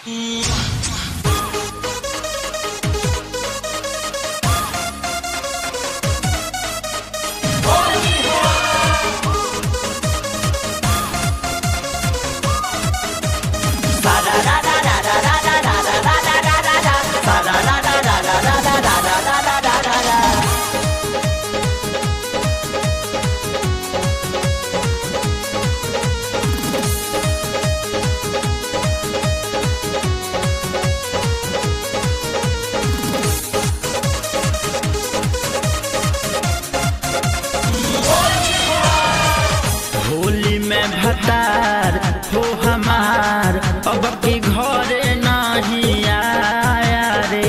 होली में भतार हो हमार अब की घरे नहीं आया रे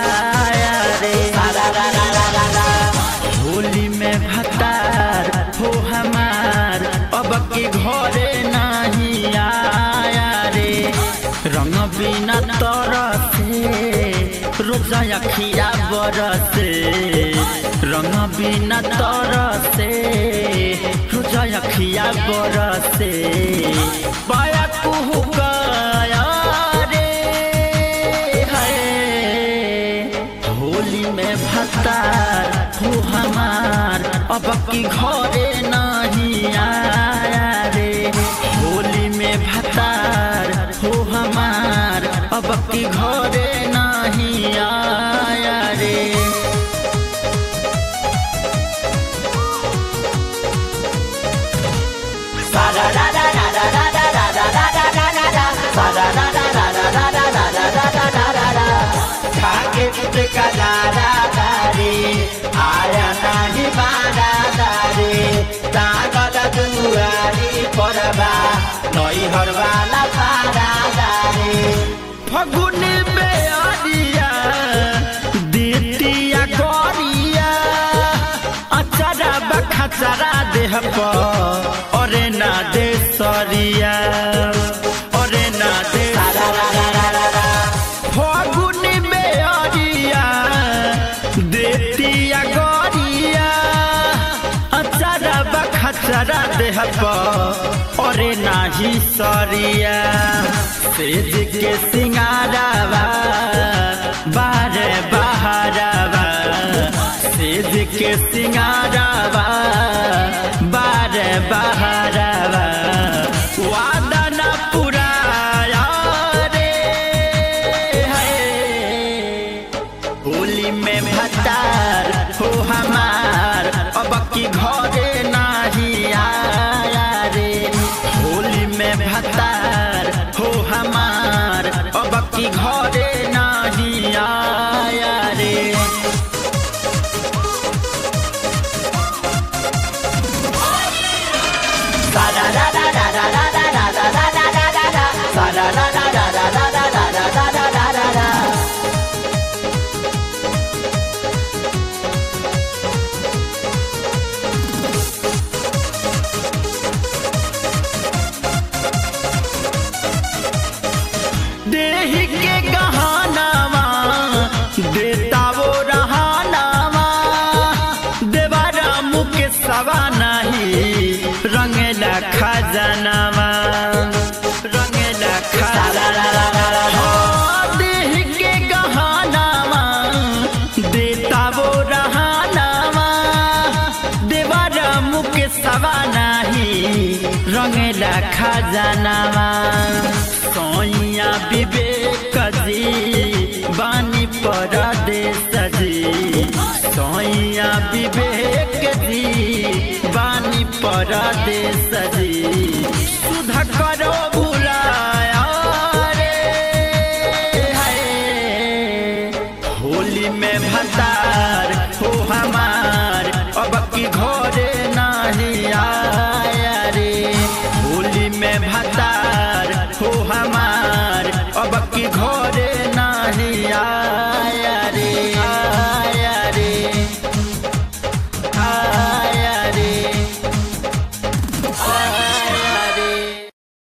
होली में भतार हो हमार अब की घरे नहीं आया रे रंग बिना तरसे रोजा अखिया बरसे रंग बिना तरसे रोजा अखिया बरसे पाया कुहू गया रे है होली में भतार हो हमार अब की घरे नहीं आया रे होली में भतार हो हमार अब की घरे नहीं आया रे आया नहीं बारा दारे तागद दुआरी परबा नई हरवाला पारा दारे फगुनी बेअरिया दितिया गरिया अचारा बखचरा देह पर अरे ना दे सरिया अरे ना दे फगुनी बेअरिया दितिया गरिया अचारा बखचरा देह पर अरे नाही सरिया सेज के सिंगारावा बारे बहारावा सेज के सिंगारावा बारे बहारावा वादा न पुराया रे होली में भतार हो हमार अब की घरे नहीं आया रे होली में भतार हो हमार अब की घरे नहीं आया रे देही के गहनावा देता वो रहानावा देवारा मुख सवा नहीं रंगेला खजानावा रंगेला खजानावा देही के गहनावा देता वो रहानावा देवारा मुख सवा नहीं रंगेला खजानावा सोइया विवेक जी बानी परदेश जी सोइया विवेक जी बानी परदेश जी सुधा करो